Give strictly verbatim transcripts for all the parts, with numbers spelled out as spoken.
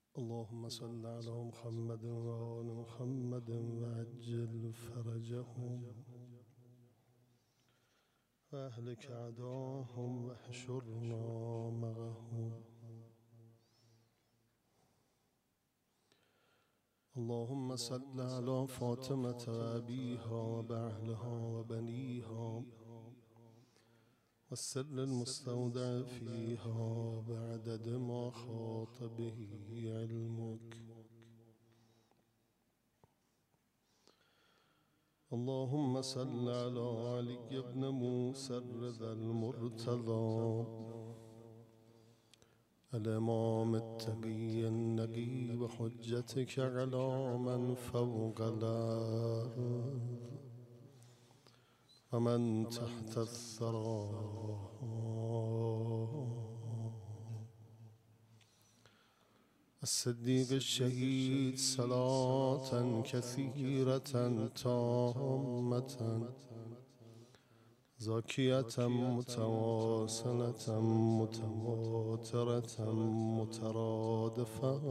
اللهم صل على محمد وآل محمد وعجل فرجهم وأهلك أعداهم واحشرنا معهم. اللهم صل على فاطمة وأبيها وبأهلها وبنيها والسر المستودع فيها بعدد ما خاط به علمك. اللهم صل على علي بن موسى الرضا المرتضى الإمام التقي النقي وحجتك على من فوق الأرض ومن تحت الثرى الصديق الشهيد صلاة كثيرة تامة زاكية متواصلة متواترة مترادفة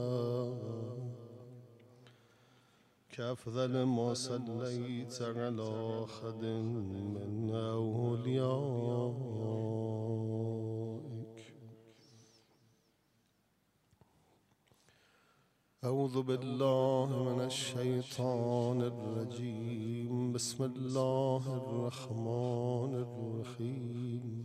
كأفضل ما صليت على أحد من أوليائك. أعوذ بالله من الشيطان الرجيم. بسم الله الرحمن الرحيم.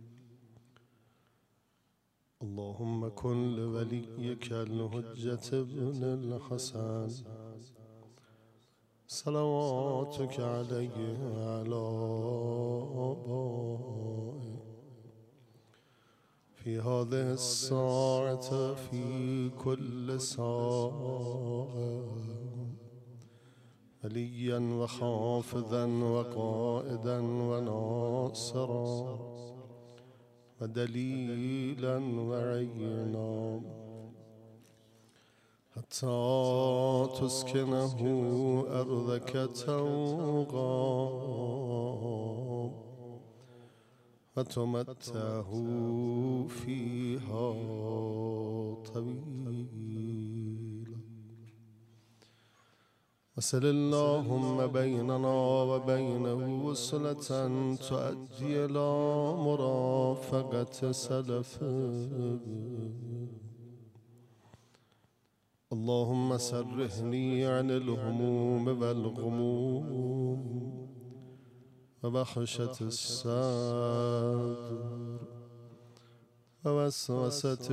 اللهم كن لوليك الحجة ابن الحسن صلواتك عليه وعلى آبائه في هذه الساعة في كل ساعة وليا وحافظا وقائدا وناصرا ودليلا وعينا حتى تسكنه أرضك توغا وتمتعه فيها طويلا. وصل اللهم بيننا وبينه وصلة تؤدي إلى مرافقة سلفه. اللهم سرحني عن الهموم والغموم وبحشة الصدر ووسوسة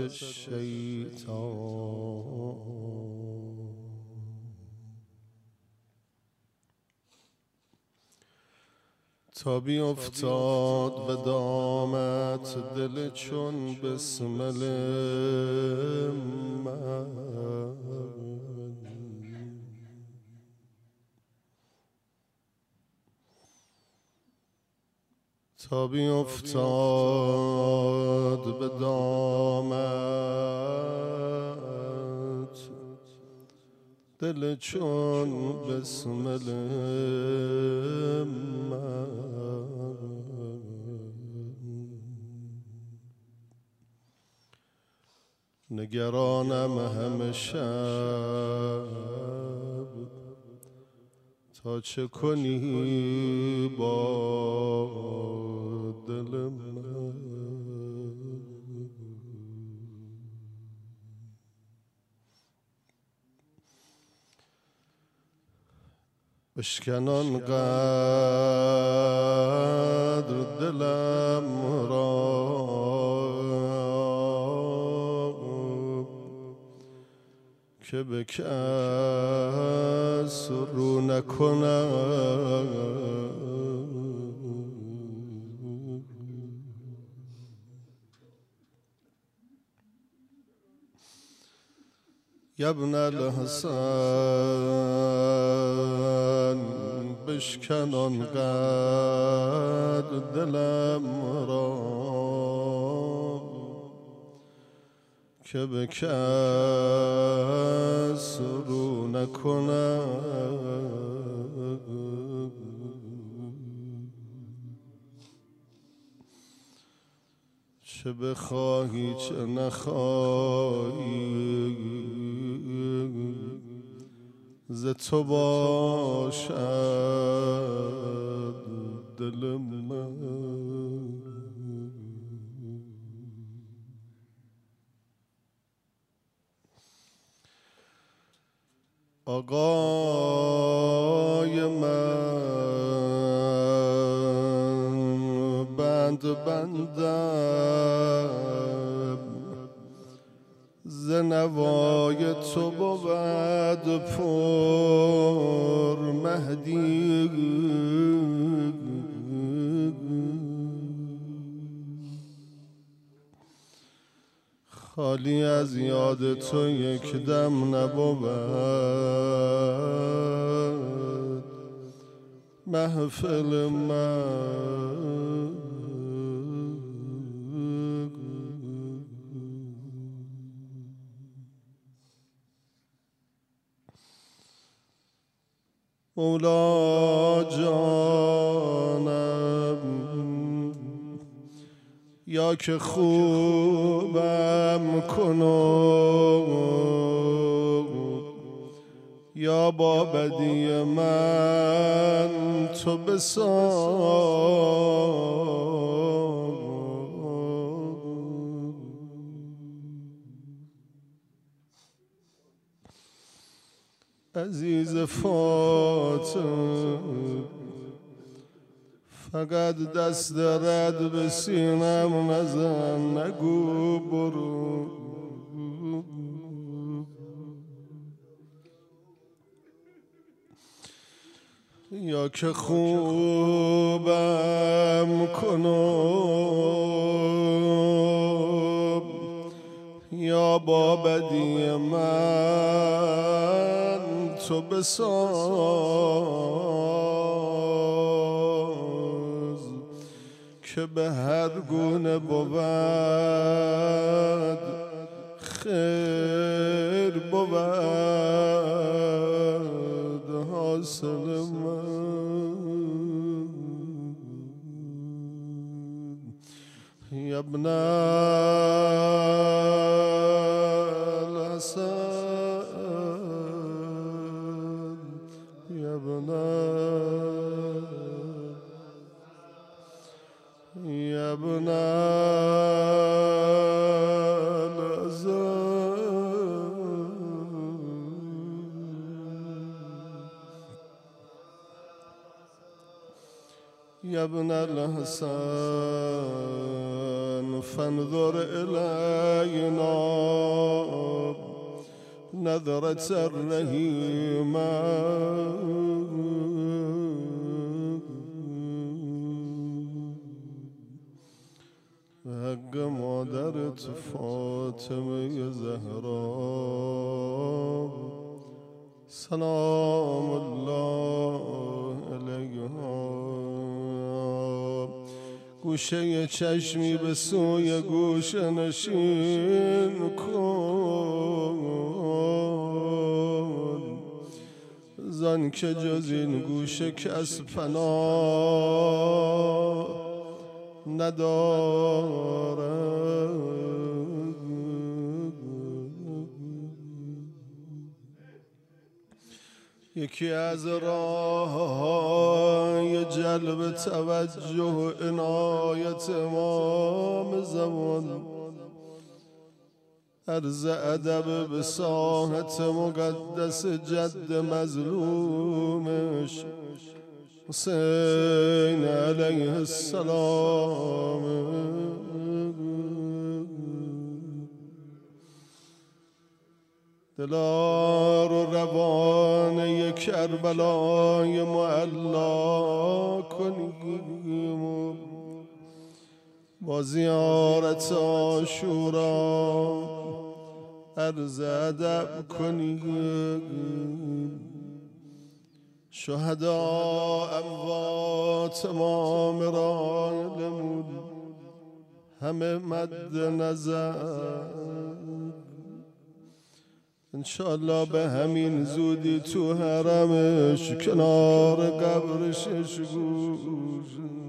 الشيطان. تا بیافتاد و دامت دل چون بسمل من تا بیافتاد به دامت دل چون بسمل من نگرانم همه شب تا چه کنی با دل من. بشکن آنقدر دلم را که به کس رو نکنم. یا ابن الحسن بشکن آنقدر دلم را که به کس رو نکنم. چه بخواهی چه نخواهی ز تو باشد دل من. آقای من بند بندم ز نوای تو بود پر مهدی، خالی از یاد تو یک دم نبود محفل من. مولا جانم یا که خوبم کنو یا با بدی من تو بساز. عزیز فاطم فقط دست رد به سینم نزن، نگو برو. یا که خوبم کنو یا با بدی من تو بساز، که به هر گونه بود خیر بود حاصل من. یا ابن الحسن یا ابن یا ابن یا ابن الحسن فانظر إلينا نظرة الرحيمة. حق مادرت فاطمه زهرا سلام الله علیها، گوشه چشمی به سوی گوشه نشین کن، زن که جز این گوشه کس پناه ندارد. یکی از راه‌های جلب توجه و عنایت امام زمان عرض ادب به ساحت مقدس جد مظلومش حسین علیه السلام. دلار و روانه کربلای معلا کنیم، با زیارت عاشورا عرض ادب کنیم. شهدا اموات ما مرانمون همه مد نظر، انشالله به همین زودی تو حرمش کنار قبرش گوش.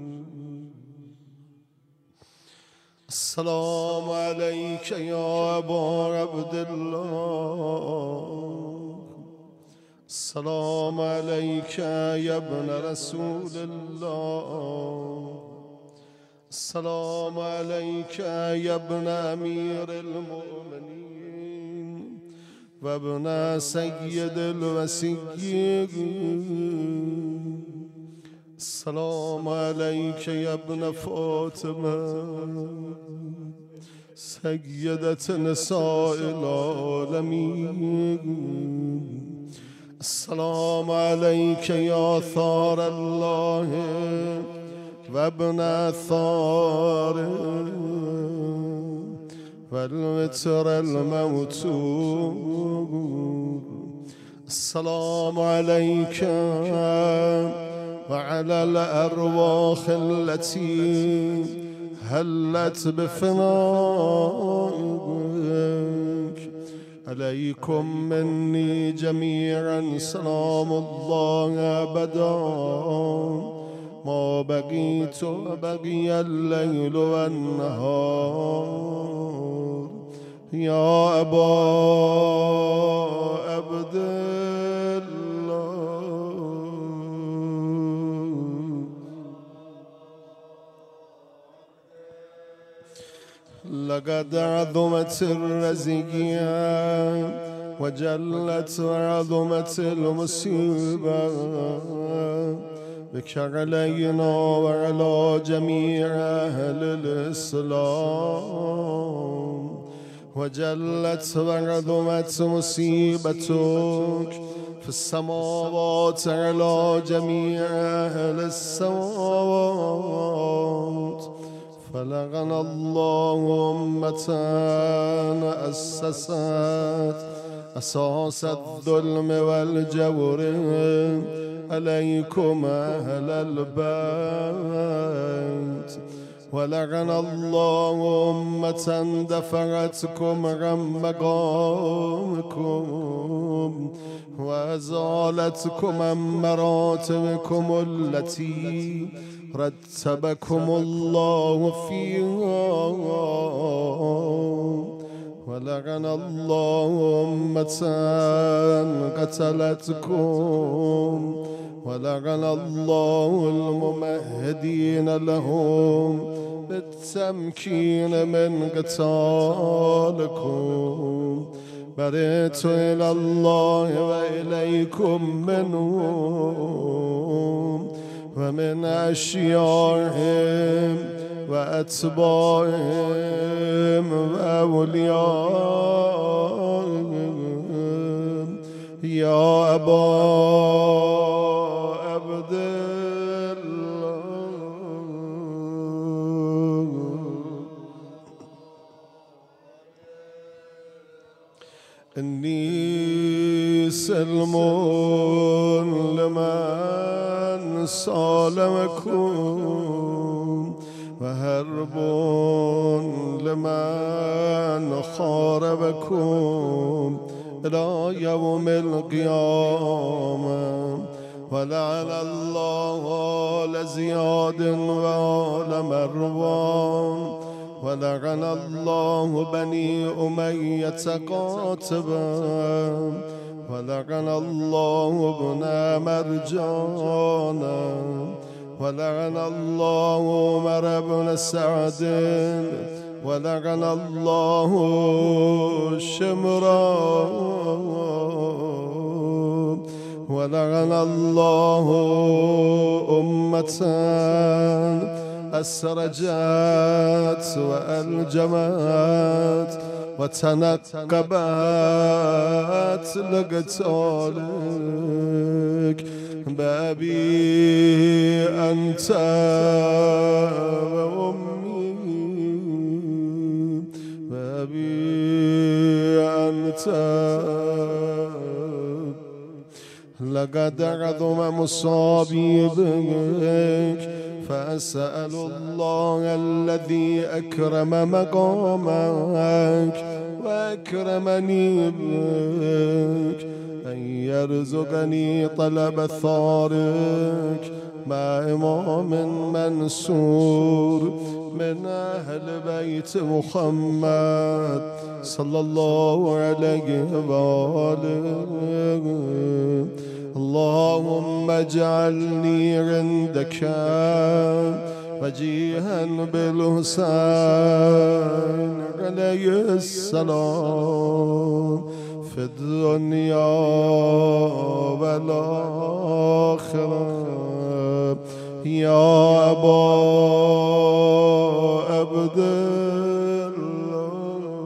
السلام علیک یا ابا عبدالله، السلام عليك يا ابن رسول الله. السلام عليك يا ابن أمير المؤمنين وابن سيد الوسيين. السلام عليك يا ابن فاطمة سيدة نساء العالمين. السلام عليك يا ثار الله وابن ثار والوتر الموتور. السلام عليك وعلى الأرواح التي هلت بفنائك. عليكم مني جميعا سلام الله أبدا ما بقيت وبقي الليل والنهار. يا أبا عبد الله لقد عظمت الرزية وجلت وعظمت المصيبة بك علينا وعلى جميع أهل الإسلام. وجلت وعظمت مصيبتك في السماوات على جميع أهل السماوات. فلعن الله أمة أسست أساس الظلم والجور عليكم أهل البيت. ولعن الله أمة دفعتكم عن مقامكم وأزالتكم عن مراتبكم التي رتبكم الله فيها. ولعن الله أمة قتلتكم ولعن الله الممهدين لهم بالتمكين من قتالكم. برئت إلى الله وإليكم منهم ومن أشياعهم وأتباعهم وأوليائهم. يا أبا عبد الله إني سلم لمن سالمكم وهرب لمن خاربكم إلى يوم القيامة. ولعن الله آل زياد وآل مروان. ولعن الله بني أمية قاتبا. ولعن الله ابن مرجانا. ولعن الله عمر بن سعد. ولعن الله شمرا. ولعن الله أمة أسرجت وألجمت وتنقبت لقتالك. بأبي أنت وأمي بأبي أنت. لقد عظم مصابي بك فأسأل الله الذي أكرم مقامك وأكرمني بك أن يرزقني طلب ثارك مع إمام منصور من أهل بيت محمد صلى الله عليه وآله. اللهم اجعلني عندك وجيها بالحسين عليه السلام في الدنيا والآخرة يا أبا عبد الله.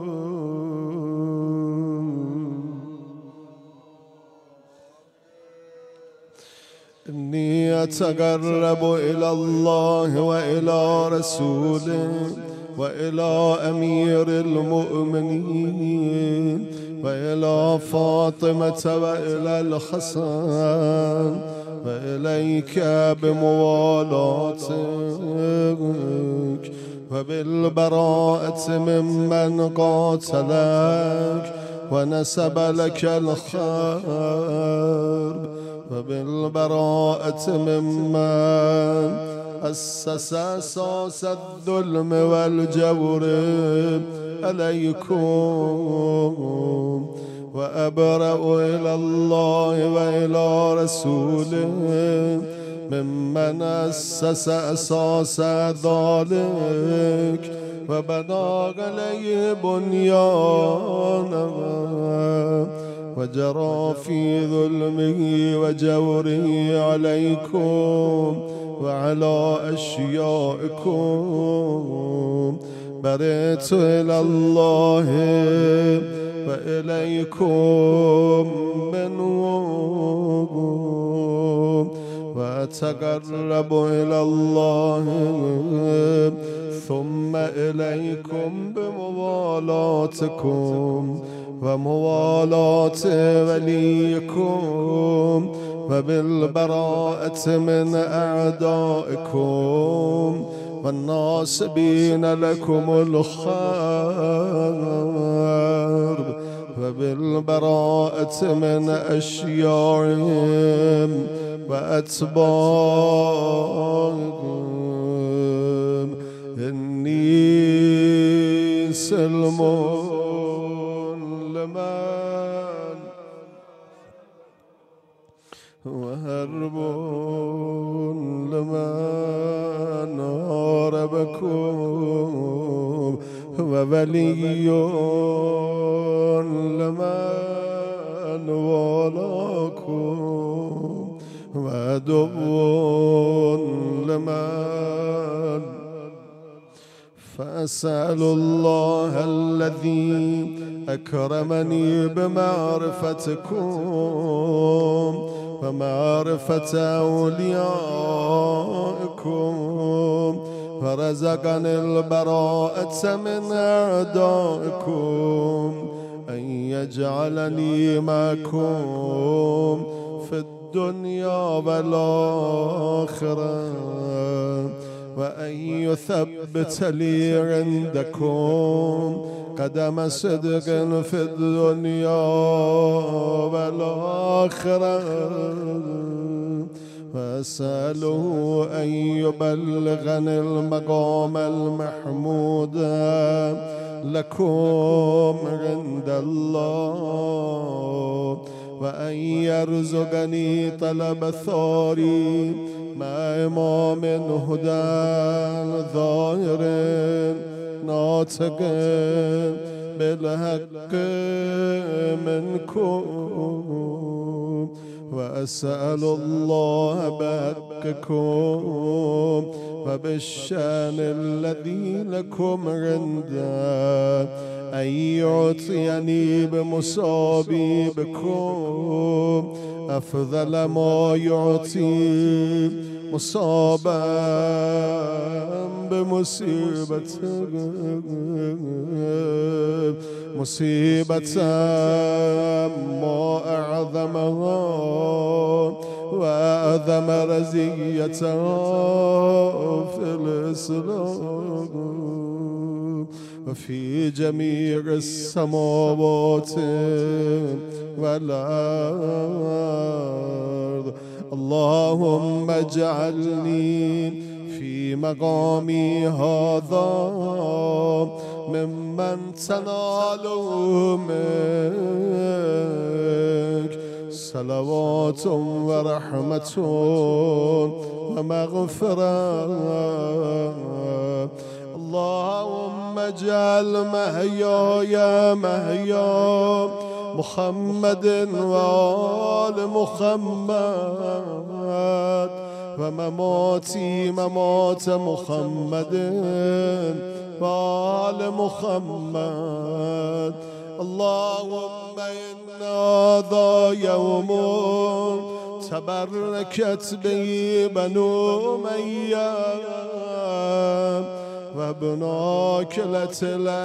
إني أتقرب إلى الله وإلى رسوله وإلى أمير المؤمنين وإلى فاطمة وإلى الحسن وإليك بموالاتك وبالبراءة ممن قاتلك ونسب لك الحرب وبالبراءة ممن أسس أساس الظلم والجور عليكم. وأبرأ إلى الله وإلى رسوله ممن أسس أساس ذلك وبنى عليه بنيانه وجرى في ظلمه وجوره عليكم وعلى أشيائكم. برئت إلى الله وإليكم منهم وأتقرب إلى الله ثم إليكم بموالاتكم وموالاة وليكم وبالبراءة من أعدائكم والناصبين لكم الخير وبالبراءة من أشياعهم وأتباعهم. إني سلم لمن وهرب لمن هاربكم وولي لمن والاكم وعدو لمن. فأسأل الله الذي أكرمني بمعرفتكم ومعرفة أوليائكم ورزقني البراءة من أعدائكم أن يجعلني معكم في الدنيا والآخرة وأن يثبت لي عندكم قدم صدق في الدنيا والآخرة. وأسأله أن يبلغني المقام المحمود لكم عند الله وأن يرزقني طلب ثاري مع إمام هدى ظاهر ناطق بالحق منكم. وأسأل الله بحقكم وبالشان الذي لكم عنده أن يعطيني بمصابي بكم أفضل ما يعطي مصابا بمصيبة مصيبة ما أعظمها وأعظم رزيتها في الإسلام وفي جميع السماوات والأرض. اللهم اجعلني في مقامي هذا ممن تنال منك صلوات ورحمة ومغفرة. اللهم اجعل محياي محيا محمد وآل محمد ومماتي ممات محمد وآل محمد. اللهم إن هذا يوم تبركت به بنو أمية وابناكلة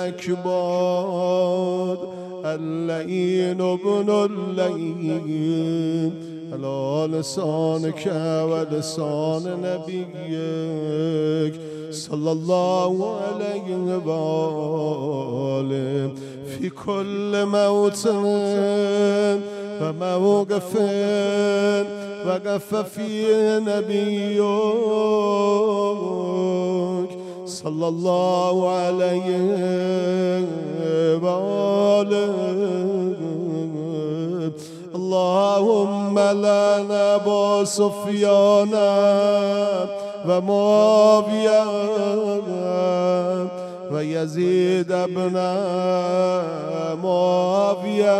الأكباد اللئين ابن اللئين على لسانك ولسان نبيك صلى الله عليه وآله في كل موطن وموقف وقف فيه نبيك صلى الله عليه وآله. اللهم لعن أبا سفيان ومعاوية ويزيد ابن معاوية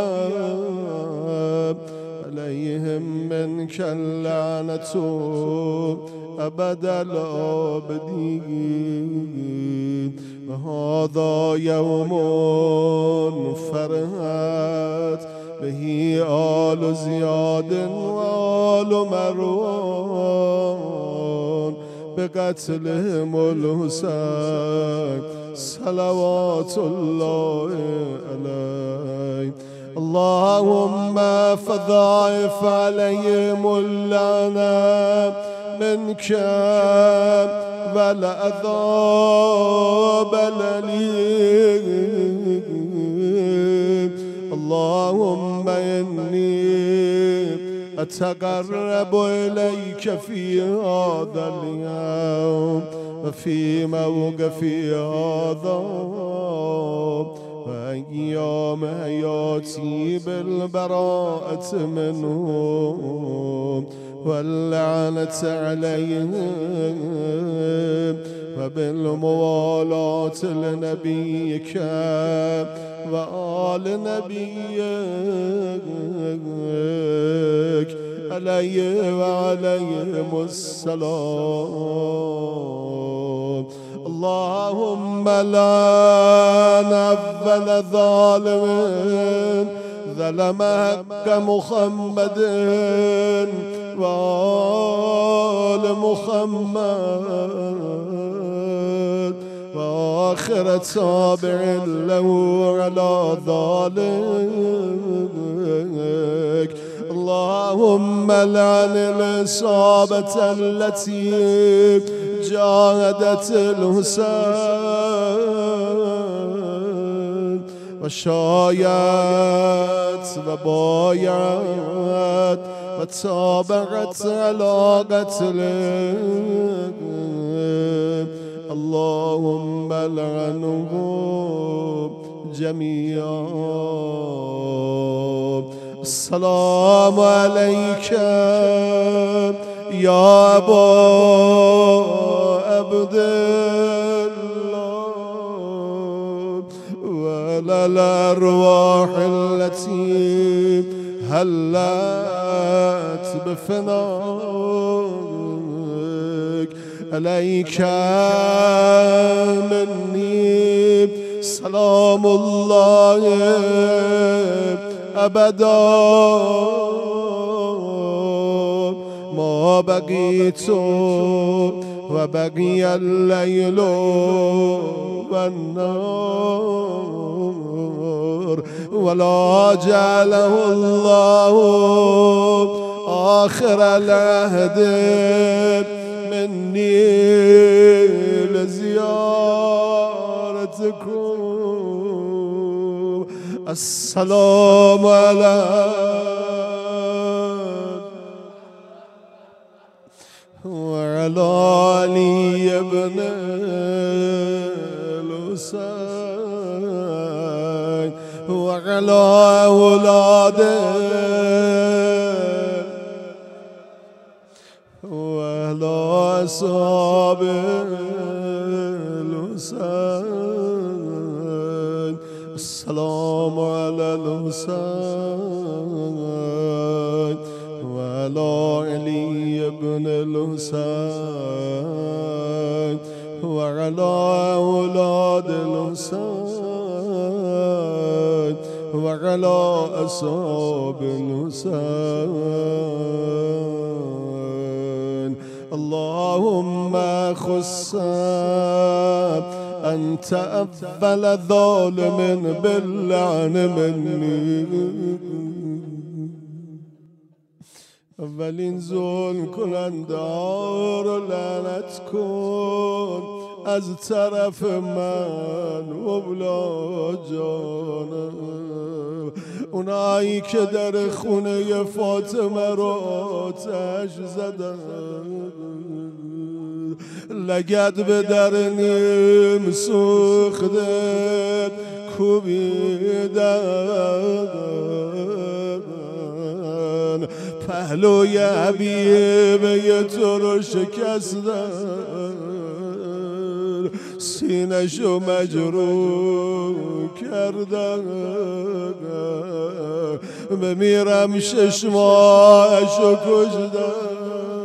عليهم منك اللعنة أبد الآبدين. وهذا يوم فرحت به آل زياد وآل مروان بقتلهم الحسين صلوات الله عليه. اللهم فضاعف عليهم اللعنة منك والعذاب الأليم. اللهم إني أتقرب إليك في هذا اليوم وفي موقفي هذا وأيام حياتي بالبراءة منهم واللعنة عليهم وبالموالاة لنبيك وآل نبيك عليه وعليهم السلام. اللهم لعن أول ظالم ظلم حق محمد وآل محمد وآخر تابع له على ذلك. اللهم لعن الإصابة التي جاهدت الحسين وشايت وبايعت وتابعت على قتله. اللهم لعنهم جميعا. السلام عليك يا أبا عبد الله وعلى الأرواح التي هلت بفنائك. عليك مني سلام الله أبدا ما بقيت وبقي الليل والنار ولا جعله الله آخر العهد مني لزيارتكم. السلام عليكم وعلى علي بن الحسين وعلى أولاده وعلى أصحاب الحسين السلام على الحسين وعلى علي بن الحسين وعلى أولاد الحسين وعلى أصحاب الحسين اللهم خص أنت أفضل ظالم باللعن مني اولین ظلم کنندار لعنت کن از طرف من مولا جانم اونایی که در خونه فاطمه را آتش زدن لگد به در نیم سوخته کوبیدن پهلوی حبیبه تو رو شکستن سینه‌شو مجروح کردن بمیرم شش ماهشو کشدن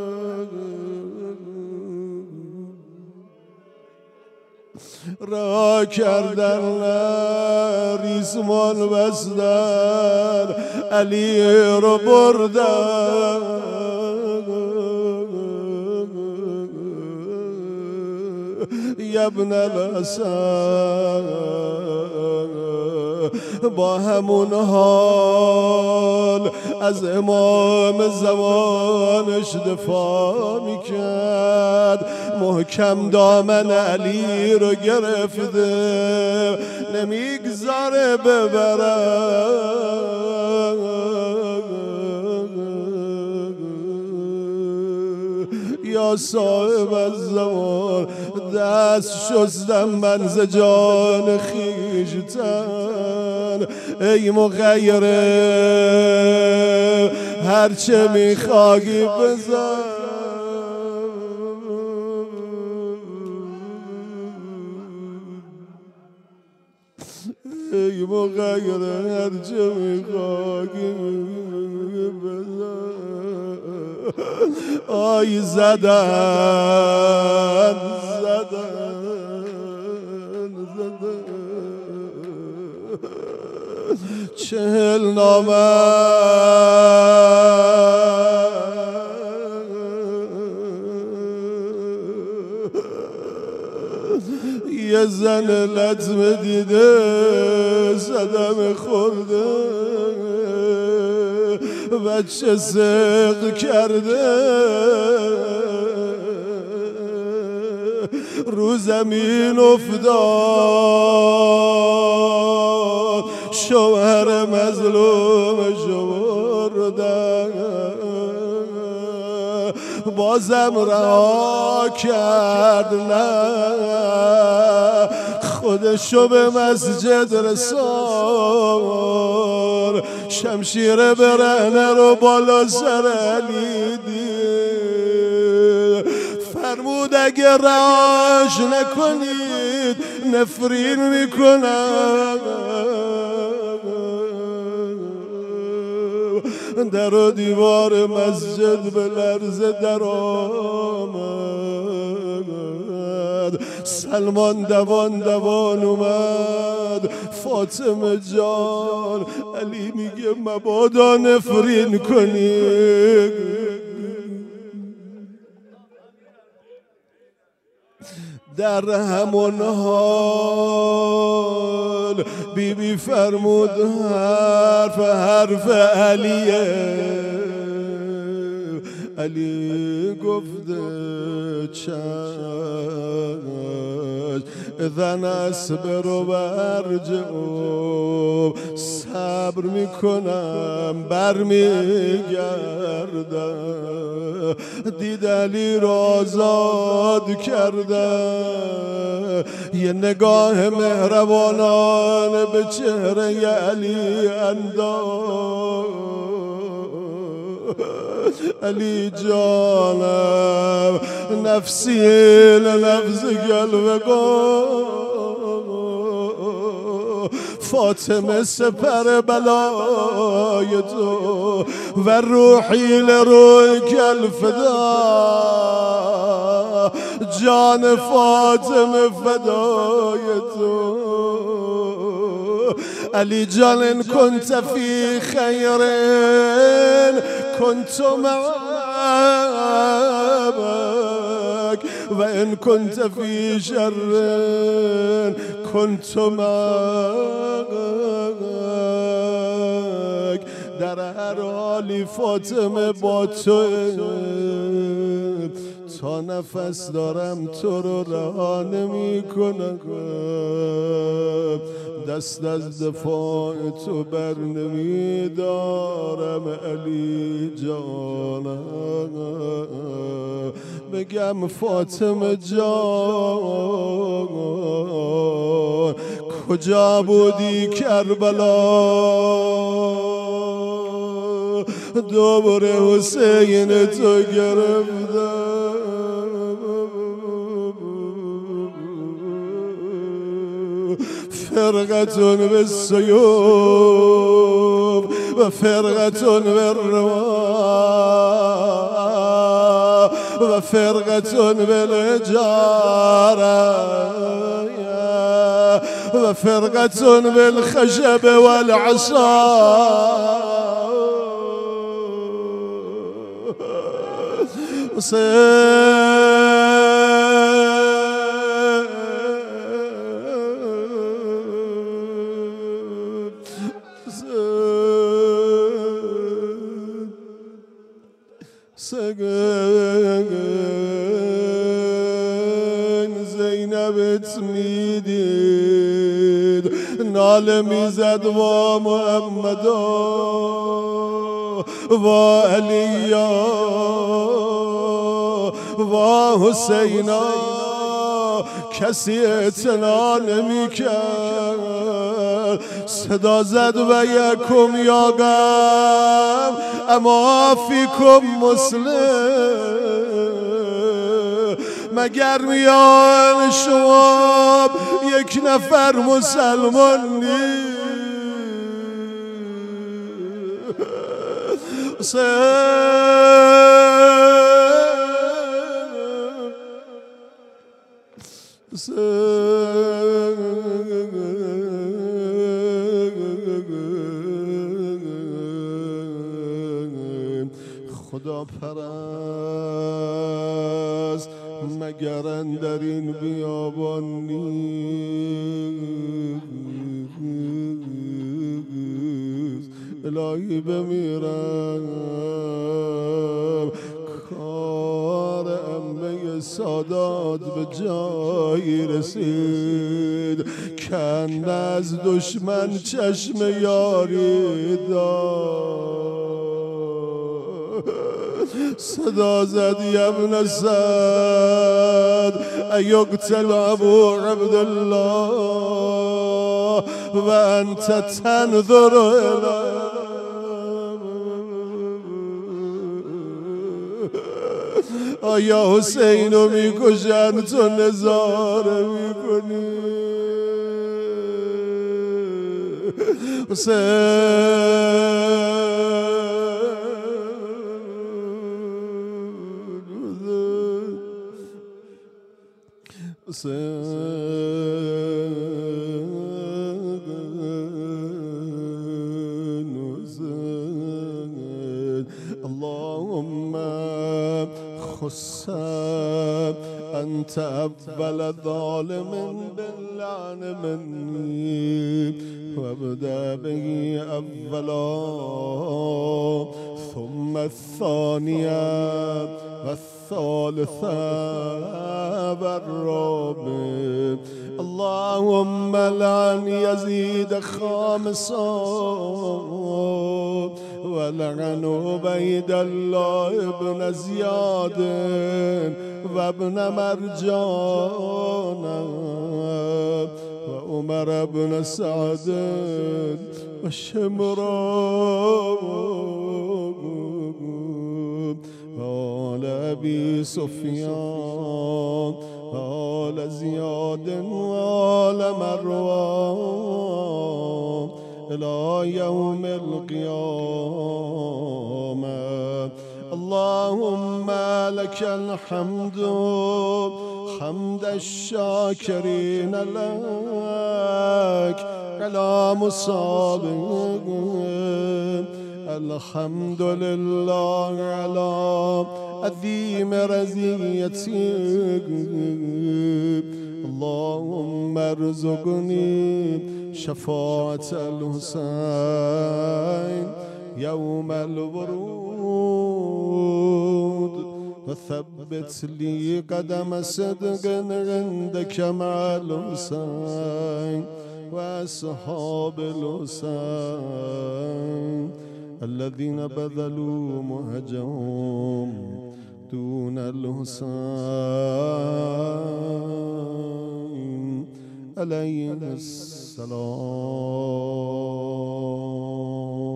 را کردن ریسمان بستن علی رو بردن ابن الحسن با همون حال از امام زمانش دفاع میکرد محکم دامن علی رو گرفته نمیگذاره ببرن یا صاحب الزمان دست شستم من ز جان خویشتن ای مغیره هرچه میخوای بزن ای مغیره هرچه میخوای بزن آی زدن زدن زدن چهل نامه یه زن لطمه دیده صدمه خورده بچه سق کرده رو زمین افتاد شوهر مظلومش بردن بازم رها کرد نه خودشو به مسجد رسان شمشیر برهنه رو بالا سر علی دید فرمود اگه رهاش نکنید نفرین میکنم در و دیوار مسجد به لرزه در آمد سلمان دوان دوان اومد فاطمه جان علی میگه مبادا نفرین کنی در همون حال بی بی فرمود حرف حرف علیه علی گفته چشم اذن اصبر و برجعم صبر میکنم برمیگردم دید علی را آزاد کرده یه نگاه مهربانانه به چهره علی انداز علی جانم نفسی لنفس قلبگو فاطمه سپر بلای تو و روحی لروی کل فدا جان فاطمه فدای تو علی جان ان كنت فی خیر كنت معك و ان كنت فی شر كنت معك در هر حالی فاطمه با تو تا نفس دارم تو رو رها نمی کنم دست از دفاع تو بر نمی دارم علی جانم بگم فاطمه جان کجا بودی کربلا دوباره حسین تو گرفتم فرقة بالسيوف وفرقة بالرماح وفرقة بالحجارة وفرقة بالخشب والعصا سگن زینبت میدید ناله میزد و محمدا و علیا و حسینا کسی اعتنا نمی کرد صدا زد و یکم یاغم اما فیکم مسلم مگر میان شما یک نفر مسلمان نیست خدا پرست مگر اندر این بیابان نیست الهی بمیرم کار امه سادات به جایی رسید کند از دشمن چشم یاری داد صدا زد یبن سعد ایقتل ابو عبدالله و انت تنظر الیه آیا حسینو میکشن تو نظاره میکنی حسین اللهم خص أنت أول ظالم باللعن مني فابدأ به أولا ثم الثانية والثالثة والرابع. اللهم لعن يزيد خامسا ولعن عبيد الله بن زياد وابن مرجان وعمر بن سعد وشمران وآل أبي سفيان وآل زياد وآل مروان إلى يوم القيامة. اللهم لك الحمد حمد الشاكرين لك على مصابك. الحمد لله على عظيم رزيتك. اللهم ارزقني شفاعة الحسين يوم الورود وثبت لي قدم صدق عندك مع الحسين وأصحاب الحسين الذين بذلوا مهجهم دون الحسين عليه السلام.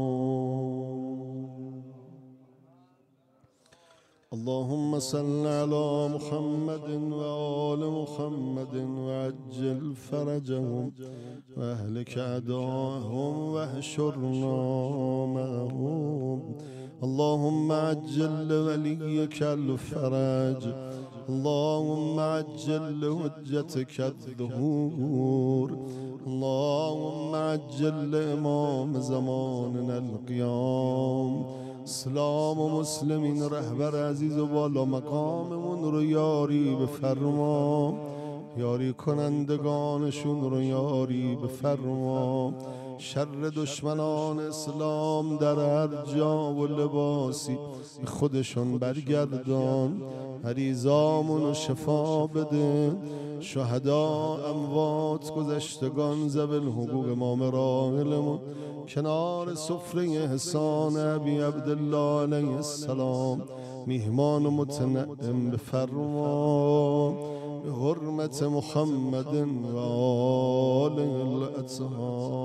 اللهم صل على محمد وآل محمد وعجل فرجهم واهلك أعداءهم واحشرنا معهم. اللهم عجل لوليك الفرج. اللهم عجل لحجتك الظهور. اللهم عجل لإمام زماننا القيام. اسلام و مسلمین رهبر عزیز و بالا مقاممون رو یاری بفرما، یاری کنندگانشون رو یاری بفرما. شر دشمنان اسلام در هر جا و لباسی خودشون برگردان. مریضامون رو شفا بده. شهدا، اموات، گذشتگان، ذوی الحقوق ما مراحلمون کنار سفره احسان ابی عبدالله علیه السلام میهمان و متنعم بفرما. به حرمت محمد و آل الاطهار.